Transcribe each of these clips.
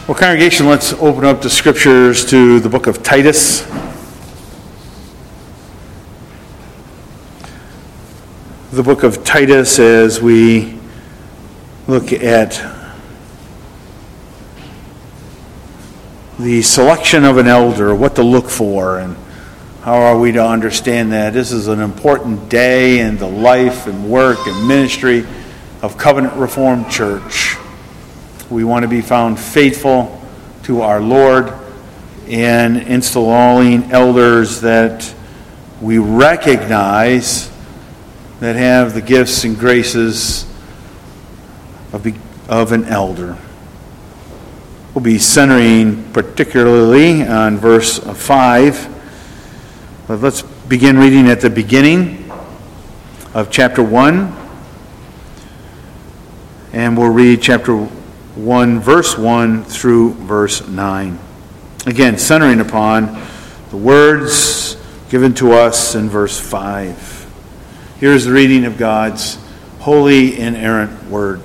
Well, congregation, let's open up the scriptures to the book of Titus. The book of Titus, as we look at the selection of an elder, what to look for, and how are we to understand that. This is an important day in the life and work and ministry of Covenant Reformed Church. We want to be found faithful to our Lord in installing elders that we recognize that have the gifts and graces of an elder. We'll be centering particularly on verse 5. But let's begin reading at the beginning of chapter 1. And we'll read chapter 1, verse 1 through verse 9. Again, centering upon the words given to us in verse 5. Here's the reading of God's holy, inerrant word.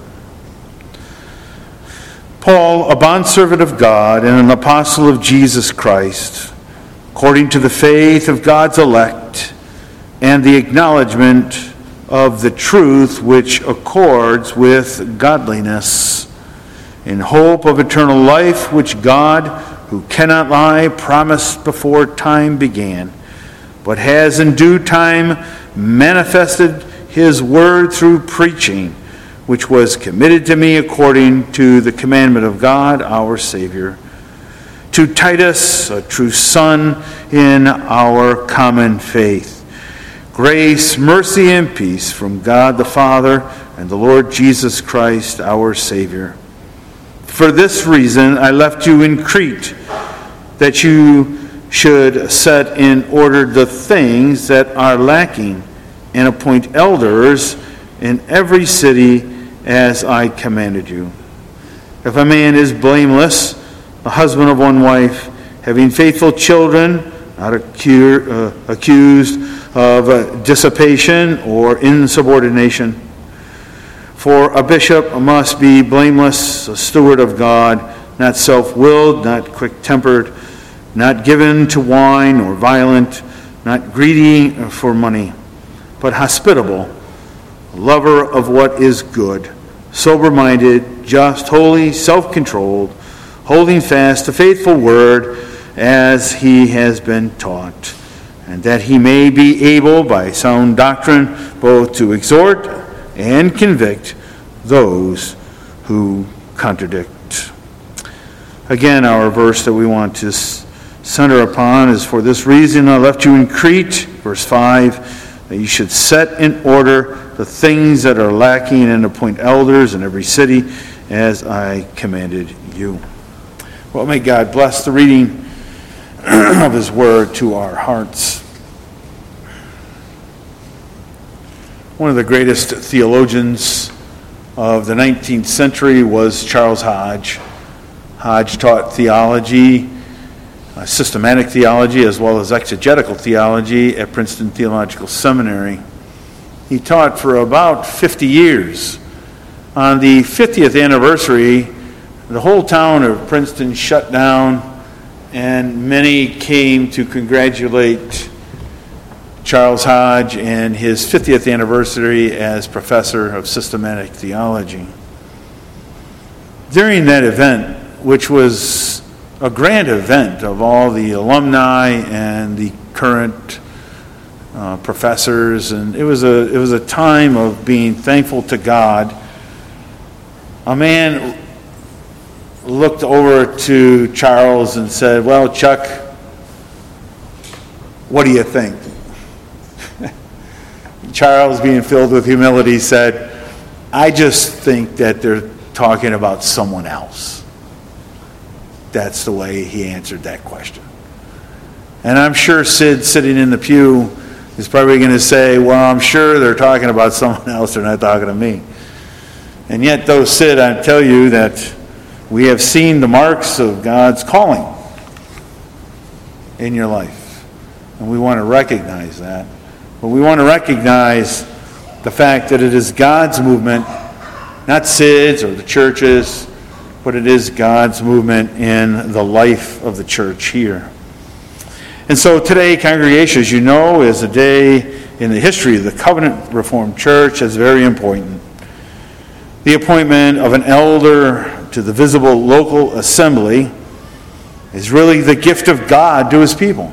Paul, a bondservant of God and an apostle of Jesus Christ, according to the faith of God's elect and the acknowledgement of the truth which accords with godliness, in hope of eternal life, which God, who cannot lie, promised before time began, but has in due time manifested his word through preaching, which was committed to me according to the commandment of God our Savior. To Titus, a true son in our common faith, grace, mercy, and peace from God the Father and the Lord Jesus Christ our Savior. For this reason I left you in Crete, that you should set in order the things that are lacking, and appoint elders in every city as I commanded you. If a man is blameless, a husband of one wife, having faithful children, not accused of dissipation or insubordination. For a bishop must be blameless, a steward of God, not self-willed, not quick-tempered, not given to wine or violent, not greedy for money, but hospitable, a lover of what is good, sober-minded, just, holy, self-controlled, holding fast the faithful word as he has been taught, and that he may be able by sound doctrine both to exhort and convict those who contradict. Again, our verse that we want to center upon is, for this reason I left you in Crete, verse 5, that you should set in order the things that are lacking and appoint elders in every city as I commanded you. Well, may God bless the reading of his word to our hearts. One of the greatest theologians of the 19th century was Charles Hodge. Hodge taught theology, systematic theology, as well as exegetical theology at Princeton Theological Seminary. He taught for about 50 years. On the 50th anniversary, the whole town of Princeton shut down, and many came to congratulate Charles Hodge and his 50th anniversary as professor of systematic theology. During that event, which was a grand event of all the alumni and the current professors, and it was a time of being thankful to God, a man looked over to Charles and said, "Well, Chuck, what do you think?" Charles, being filled with humility, said, "I just think that they're talking about someone else." That's the way he answered that question. And I'm sure Sid, sitting in the pew, is probably going to say, "Well, I'm sure they're talking about someone else. They're not talking to me." And yet, though, Sid, I tell you that we have seen the marks of God's calling in your life. And we want to recognize that. But we want to recognize the fact that it is God's movement, not Sid's or the church's, but it is God's movement in the life of the church here. And so today, congregation, as you know, is a day in the history of the Covenant Reformed Church that's very important. The appointment of an elder to the visible local assembly is really the gift of God to his people.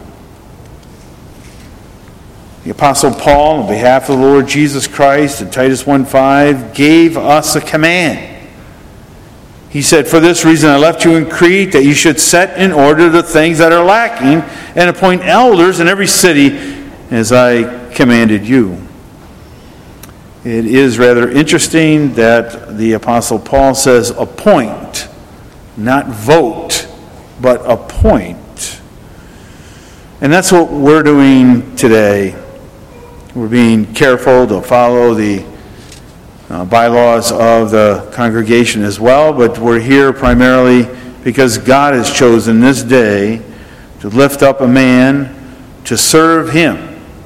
The Apostle Paul, on behalf of the Lord Jesus Christ, in Titus 1:5, gave us a command. He said, "For this reason I left you in Crete, that you should set in order the things that are lacking, and appoint elders in every city, as I commanded you." It is rather interesting that the Apostle Paul says appoint, not vote, but appoint. And that's what we're doing today. We're being careful to follow the bylaws of the congregation as well, but we're here primarily because God has chosen this day to lift up a man to serve him.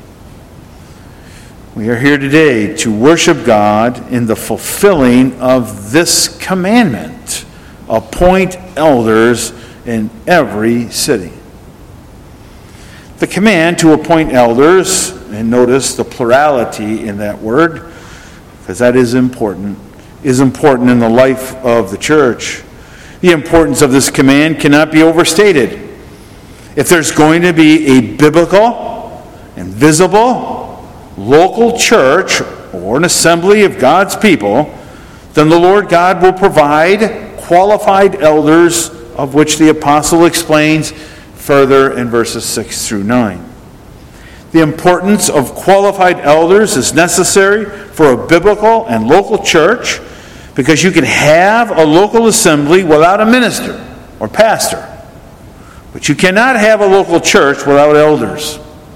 We are here today to worship God in the fulfilling of this commandment. Appoint elders in every city. The command to appoint elders, and notice the plurality in that word, because that is important in the life of the church. The importance of this command cannot be overstated. If there's going to be a biblical and visible local church or an assembly of God's people, then the Lord God will provide qualified elders, of which the apostle explains further in verses 6 through 9. The importance of qualified elders is necessary for a biblical and local church, because you can have a local assembly without a minister or pastor, but you cannot have a local church without elders.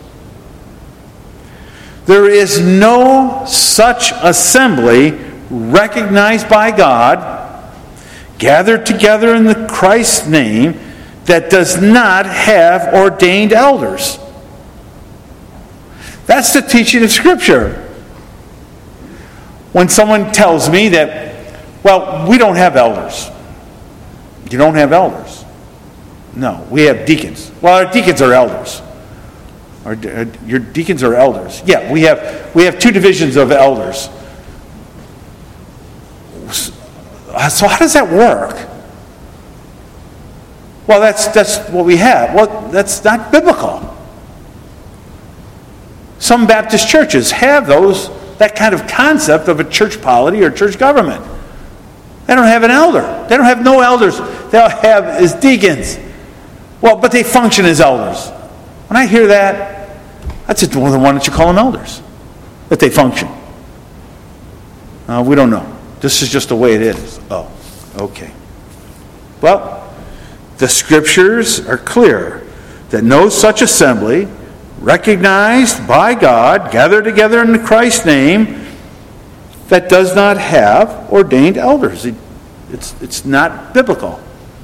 There is no such assembly recognized by God, gathered together in the Christ's name, that does not have ordained elders. That's the teaching of Scripture. When someone tells me that, well, we don't have elders. You don't have elders? No, we have deacons. Well, our deacons are elders. Your deacons are elders. Yeah, we have two divisions of elders. So how does that work? Well, that's what we have. Well, that's not biblical. Some Baptist churches have that kind of concept of a church polity or church government. They don't have an elder. They don't have no elders. They all have is deacons. Well, but they function as elders. When I hear that, that's it. Well, then why don't you call them elders? That they function. We don't know. This is just the way it is. Oh, okay. Well, the Scriptures are clear that no such assembly, recognized by God, gathered together in Christ's name, that does not have ordained elders. It's not biblical.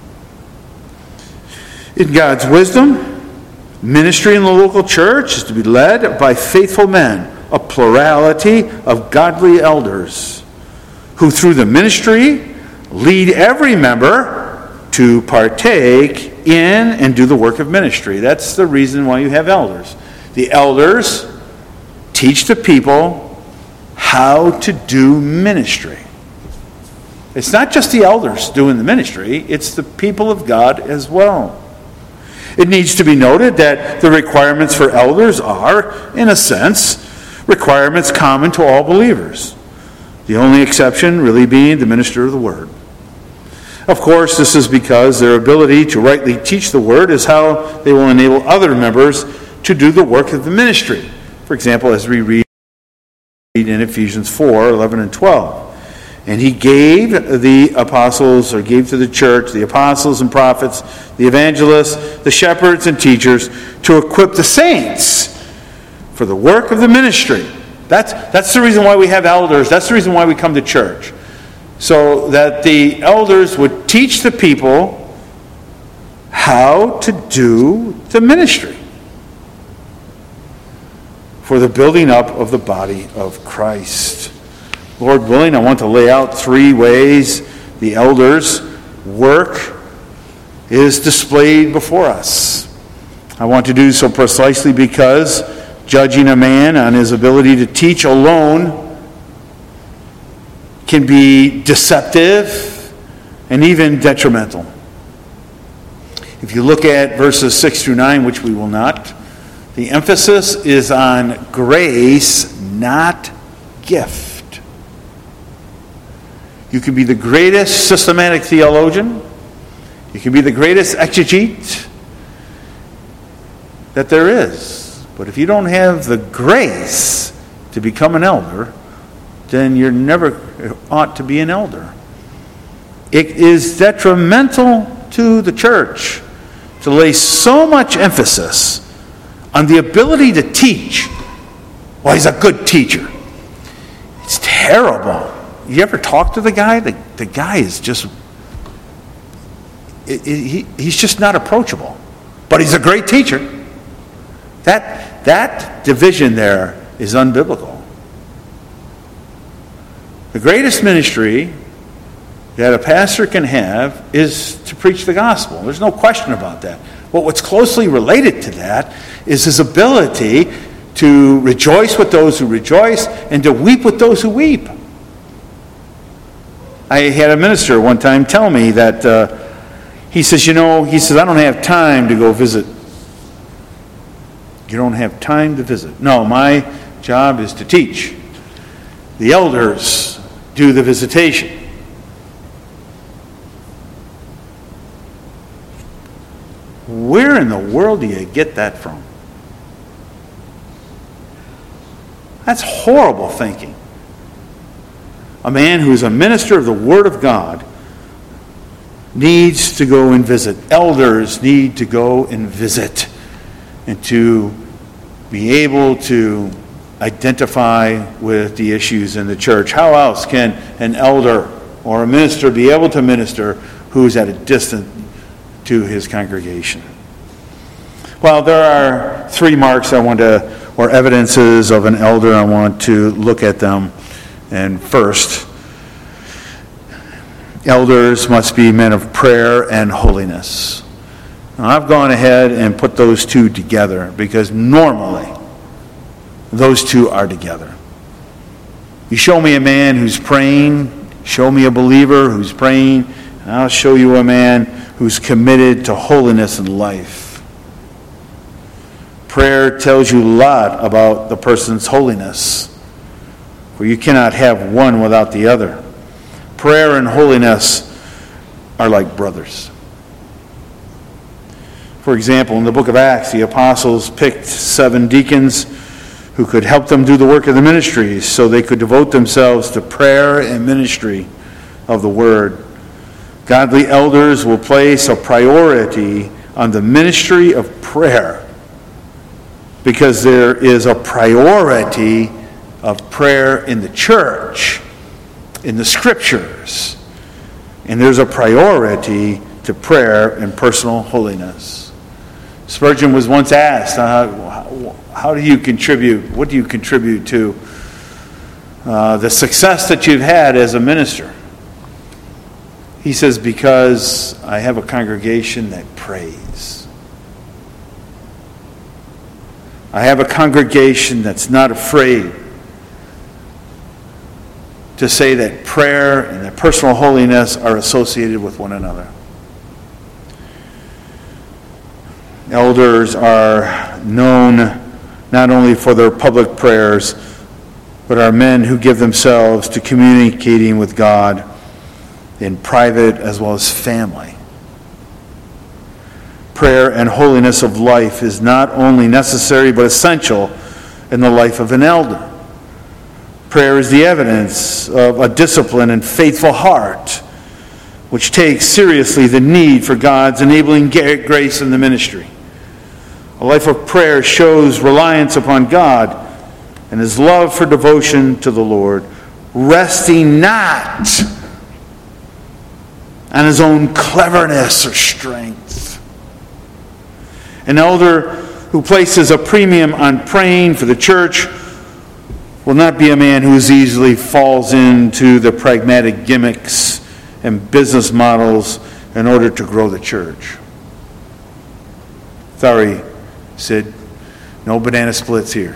In God's wisdom, ministry in the local church is to be led by faithful men, a plurality of godly elders, who through the ministry lead every member to partake in and do the work of ministry. That's the reason why you have elders. The elders teach the people how to do ministry. It's not just the elders doing the ministry, it's the people of God as well. It needs to be noted that the requirements for elders are, in a sense, requirements common to all believers. The only exception really being the minister of the word. Of course, this is because their ability to rightly teach the word is how they will enable other members to do the work of the ministry. For example, as we read in Ephesians 4:11 and 12. And he gave the apostles, or gave to the church, the apostles and prophets, the evangelists, the shepherds and teachers, to equip the saints for the work of the ministry. That's the reason why we have elders. That's the reason why we come to church. So that the elders would teach the people how to do the ministry for the building up of the body of Christ. Lord willing, I want to lay out 3 ways the elders work is displayed before us. I want to do so precisely because judging a man on his ability to teach alone can be deceptive and even detrimental. If you look at verses 6 through 9, which we will not, the emphasis is on grace, not gift. You can be the greatest systematic theologian. You can be the greatest exegete that there is. But if you don't have the grace to become an elder, then you never ought to be an elder. It is detrimental to the church to lay so much emphasis on the ability to teach. Well, he's a good teacher. It's terrible. You ever talk to the guy? The guy is just, he's just not approachable. But he's a great teacher. That division there is unbiblical. The greatest ministry that a pastor can have is to preach the gospel. There's no question about that. But what's closely related to that is his ability to rejoice with those who rejoice and to weep with those who weep. I had a minister one time tell me that he says, I don't have time to go visit. You don't have time to visit. No, my job is to teach. The elders do the visitation. Where in the world do you get that from? That's horrible thinking. A man who's a minister of the Word of God needs to go and visit. Elders need to go and visit and to be able to identify with the issues in the church. How else can an elder or a minister be able to minister who's at a distance to his congregation? Well, there are 3 marks or evidences of an elder. I want to look at them. And first, elders must be men of prayer and holiness. Now, I've gone ahead and put those two together because normally those two are together. You show me a man who's praying, show me a believer who's praying, and I'll show you a man who's committed to holiness in life. Prayer tells you a lot about the person's holiness, for you cannot have one without the other. Prayer and holiness are like brothers. For example, in the book of Acts, the apostles picked 7 deacons who could help them do the work of the ministries so they could devote themselves to prayer and ministry of the word. Godly elders will place a priority on the ministry of prayer because there is a priority of prayer in the church, in the scriptures, and there's a priority to prayer and personal holiness. Spurgeon was once asked, how do you contribute, what do you contribute to the success that you've had as a minister? He says, because I have a congregation that prays. I have a congregation that's not afraid to say that prayer and that personal holiness are associated with one another. Elders are known not only for their public prayers, but are men who give themselves to communicating with God in private as well as family. Prayer and holiness of life is not only necessary but essential in the life of an elder. Prayer is the evidence of a disciplined and faithful heart, which takes seriously the need for God's enabling grace in the ministry. A life of prayer shows reliance upon God and his love for devotion to the Lord, resting not on his own cleverness or strength. An elder who places a premium on praying for the church will not be a man who easily falls into the pragmatic gimmicks and business models in order to grow the church. Sorry, Sid, no banana splits here.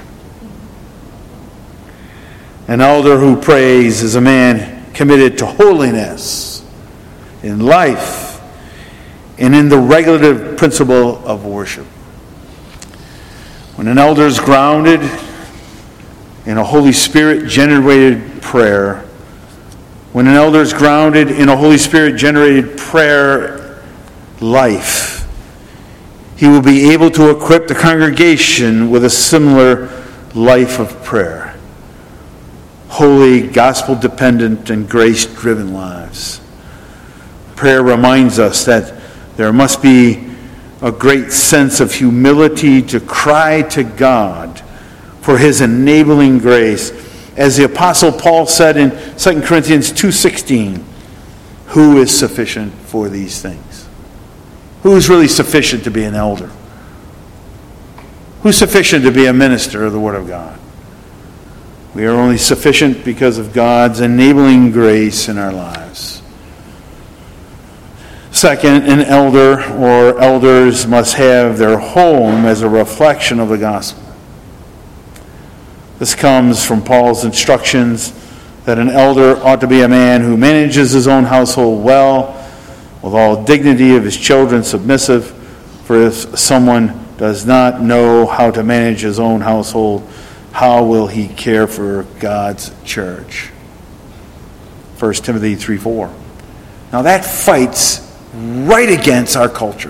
An elder who prays is a man committed to holiness in life and in the regulative principle of worship. When an elder is grounded in a Holy Spirit-generated prayer, when an elder is grounded in a Holy Spirit-generated prayer life, he will be able to equip the congregation with a similar life of prayer. Holy, gospel-dependent, and grace-driven lives. Prayer reminds us that there must be a great sense of humility to cry to God for his enabling grace. As the Apostle Paul said in 2 Corinthians 2:16, who is sufficient for these things? Who is really sufficient to be an elder? Who's sufficient to be a minister of the Word of God? We are only sufficient because of God's enabling grace in our lives. Second, an elder or elders must have their home as a reflection of the gospel. This comes from Paul's instructions that an elder ought to be a man who manages his own household well, with all dignity of his children submissive, for if someone does not know how to manage his own household, how will he care for God's church? 1 Timothy 3:4. Now that fights right against our culture.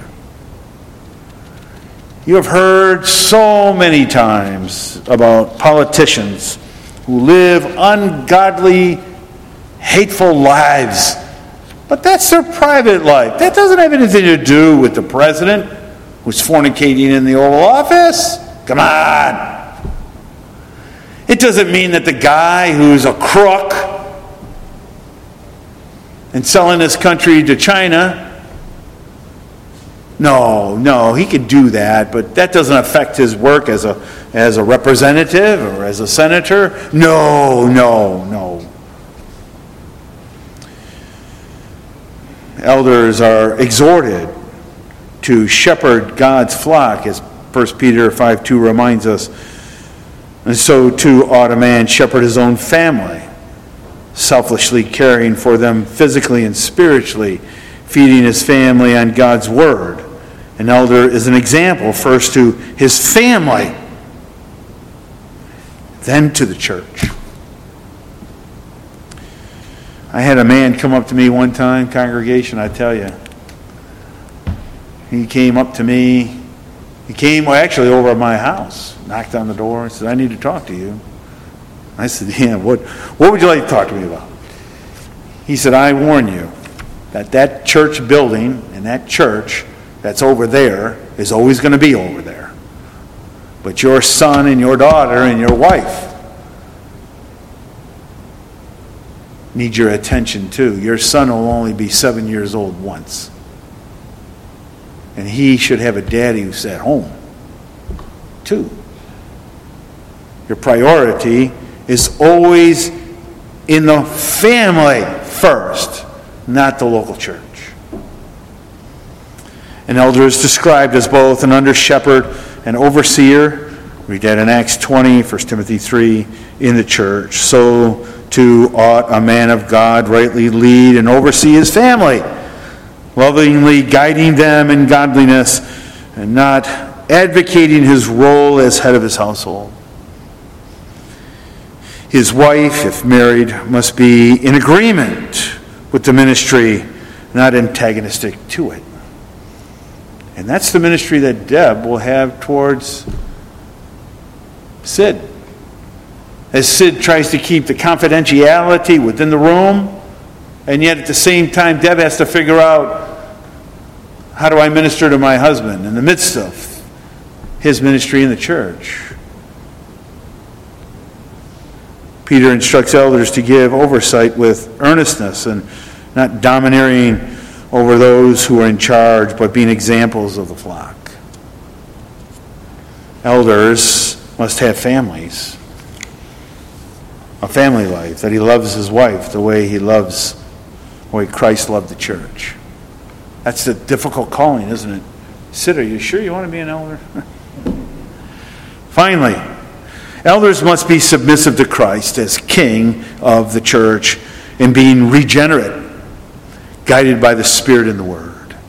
You have heard so many times about politicians who live ungodly, hateful lives. But that's their private life. That doesn't have anything to do with the president who's fornicating in the Oval Office. Come on. It doesn't mean that the guy who's a crook and selling his country to China, no, he can do that, but that doesn't affect his work as a representative or as a senator. No. Elders are exhorted to shepherd God's flock, as 1 Peter 5:2 reminds us. And so too ought a man shepherd his own family, selflessly caring for them physically and spiritually, feeding his family on God's word. An elder is an example first to his family, then to the church. I had a man come up to me one time, congregation, I tell you. He came up to me. He came actually over at my house, knocked on the door, and said, I need to talk to you. I said, yeah, what would you like to talk to me about? He said, I warn you that church building and that church that's over there is always going to be over there. But your son and your daughter and your wife need your attention too. Your son will only be 7 years old once. And he should have a daddy who's at home too. Your priority is always in the family first, not the local church. An elder is described as both an under-shepherd and overseer. Read that in Acts 20, 1 Timothy 3, in the church. So too ought a man of God rightly lead and oversee his family, lovingly guiding them in godliness and not advocating his role as head of his household. His wife, if married, must be in agreement with the ministry, not antagonistic to it. And that's the ministry that Deb will have towards Sid. As Sid tries to keep the confidentiality within the room, and yet at the same time, Deb has to figure out, how do I minister to my husband in the midst of his ministry in the church? Peter instructs elders to give oversight with earnestness and not domineering over those who are in charge, but being examples of the flock. Elders must have families, a family life, that he loves his wife the way Christ loved the church. That's the difficult calling, isn't it? Sid, are you sure you want to be an elder? Finally, elders must be submissive to Christ as King of the church in being regenerate, guided by the Spirit and the Word.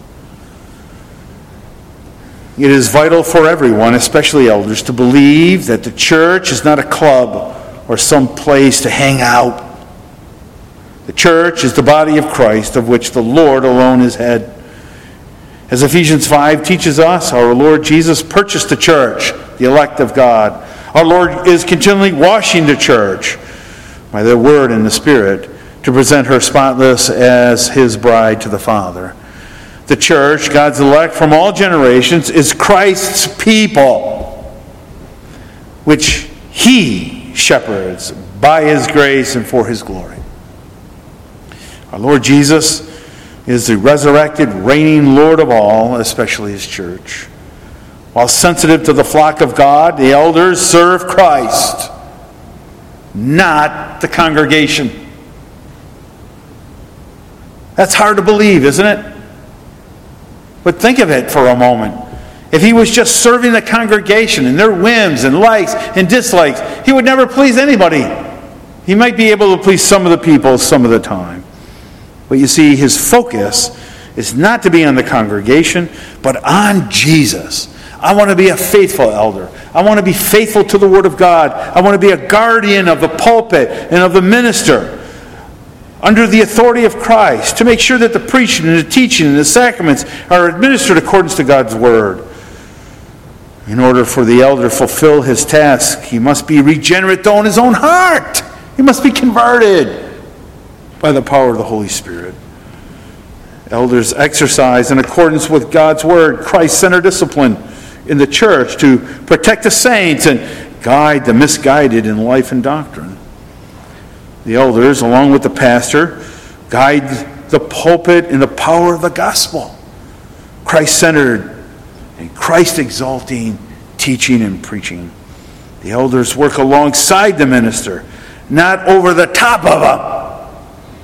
It is vital for everyone, especially elders, to believe that the church is not a club or some place to hang out. The church is the body of Christ, of which the Lord alone is head. As Ephesians 5 teaches us, our Lord Jesus purchased the church, the elect of God. Our Lord is continually washing the church by the Word and the Spirit to present her spotless as His bride to the Father. The church, God's elect from all generations, is Christ's people, which He shepherds by His grace and for His glory. Our Lord Jesus is the resurrected, reigning Lord of all, especially His church. While sensitive to the flock of God, the elders serve Christ, not the congregation. That's hard to believe, isn't it? But think of it for a moment. If He was just serving the congregation and their whims and likes and dislikes, He would never please anybody. He might be able to please some of the people some of the time. But you see, His focus is not to be on the congregation, but on Jesus. I want to be a faithful elder. I want to be faithful to the Word of God. I want to be a guardian of the pulpit and of the minister under the authority of Christ, to make sure that the preaching and the teaching and the sacraments are administered according to God's Word. In order for the elder to fulfill his task, he must be regenerate though in his own heart. He must be converted by the power of the Holy Spirit. Elders exercise in accordance with God's Word, Christ-centered discipline in the church to protect the saints and guide the misguided in life and doctrine. The elders, along with the pastor, guide the pulpit in the power of the gospel, Christ-centered and Christ-exalting teaching and preaching. The elders work alongside the minister, not over the top of him.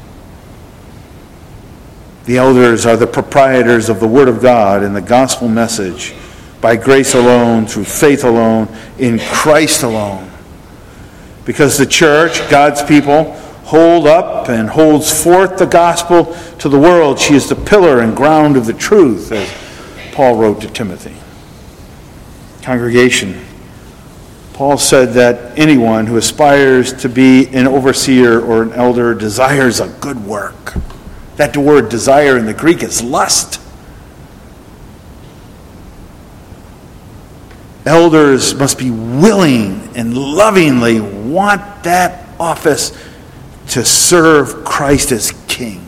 The elders are the proprietors of the Word of God and the gospel message by grace alone, through faith alone, in Christ alone. Because the church, God's people, hold up and holds forth the gospel to the world. She is the pillar and ground of the truth, as Paul wrote to Timothy. Congregation, Paul said that anyone who aspires to be an overseer or an elder desires a good work. That word desire in the Greek is lust. Elders must be willing and lovingly want that office to serve Christ as King.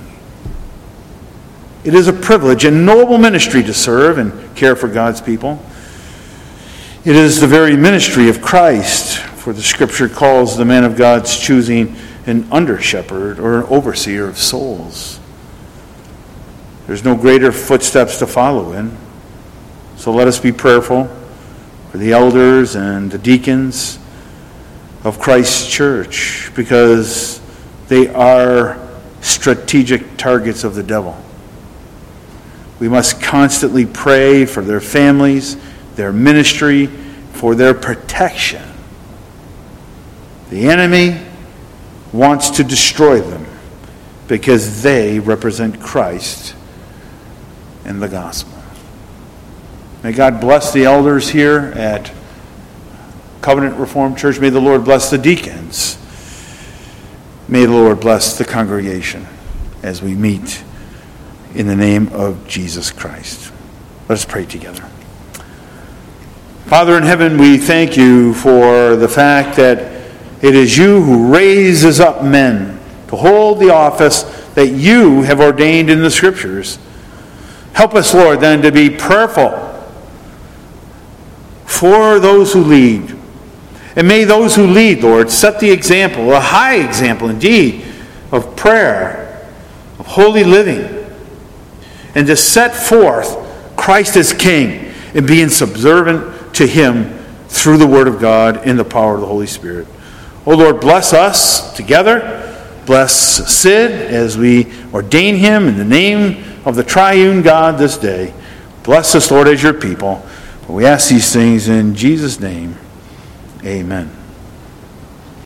It is a privilege and noble ministry to serve and care for God's people. It is the very ministry of Christ, for the Scripture calls the man of God's choosing an under-shepherd or an overseer of souls. There's no greater footsteps to follow in. So let us be prayerful for the elders and the deacons of Christ's church, because they are strategic targets of the devil. We must constantly pray for their families, their ministry, for their protection. The enemy wants to destroy them because they represent Christ and the gospel. May God bless the elders here at Covenant Reformed Church. May the Lord bless the deacons. May the Lord bless the congregation as we meet in the name of Jesus Christ. Let us pray together. Father in heaven, we thank you for the fact that it is you who raises up men to hold the office that you have ordained in the Scriptures. Help us, Lord, then to be prayerful for those who lead. And may those who lead, Lord, set the example, a high example indeed, of prayer, of holy living, and to set forth Christ as King and being subservient to Him through the Word of God in the power of the Holy Spirit. Oh Lord, bless us together. Bless Sid as we ordain him in the name of the triune God this day. Bless us, Lord, as your people. We ask these things in Jesus' name. Amen.